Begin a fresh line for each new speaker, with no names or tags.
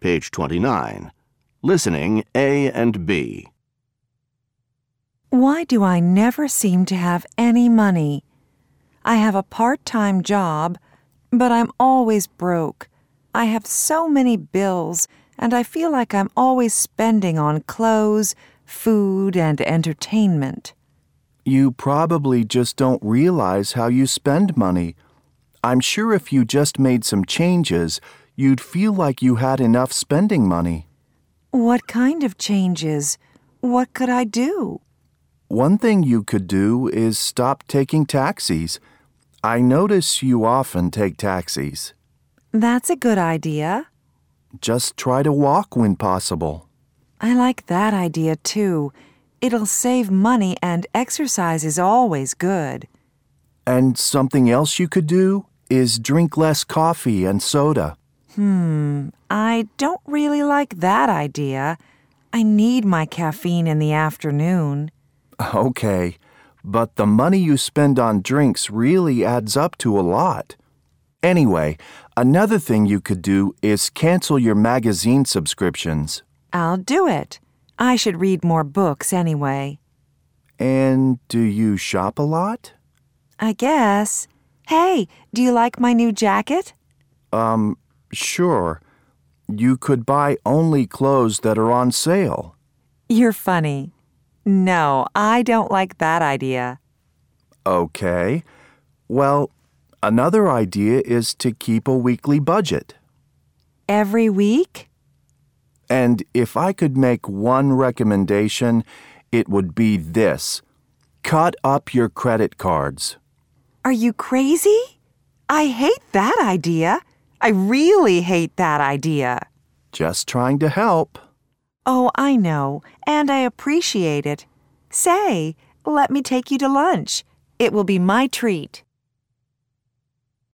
Page 29. Listening A and B.
Why do I never seem to have any money? I have a part-time job, but I'm always broke. I have so many bills, and I feel like I'm always spending on clothes, food, and entertainment.
You probably just don't realize how you spend money. I'm sure if you just made some changes, you'd feel like you had enough spending money.
What kind of changes? What could I do?
One thing you could do is stop taking taxis. I notice you often take taxis.
That's a good idea.
Just try to walk when possible.
I like that idea too. It'll save money and exercise is always good.
And something else you could do is drink less coffee and soda.
I don't really like that idea. I need my caffeine in the afternoon.
Okay, but the money you spend on drinks really adds up to a lot. Anyway, another thing you could do is cancel your magazine subscriptions.
I'll do it. I should read more books anyway.
And do you shop a lot?
I guess. Hey, do you like my new jacket?
Sure. You could buy only clothes that are on sale.
You're funny. No, I don't like that idea.
Okay. Well, another idea is to keep a weekly budget.
Every week?
And if I could make one recommendation, it would be this. Cut up your credit cards.
Are you crazy? I hate that idea. I really hate that idea.
Just trying to help.
Oh, I know, and I appreciate it. Say, let me take you to lunch. It will be my treat.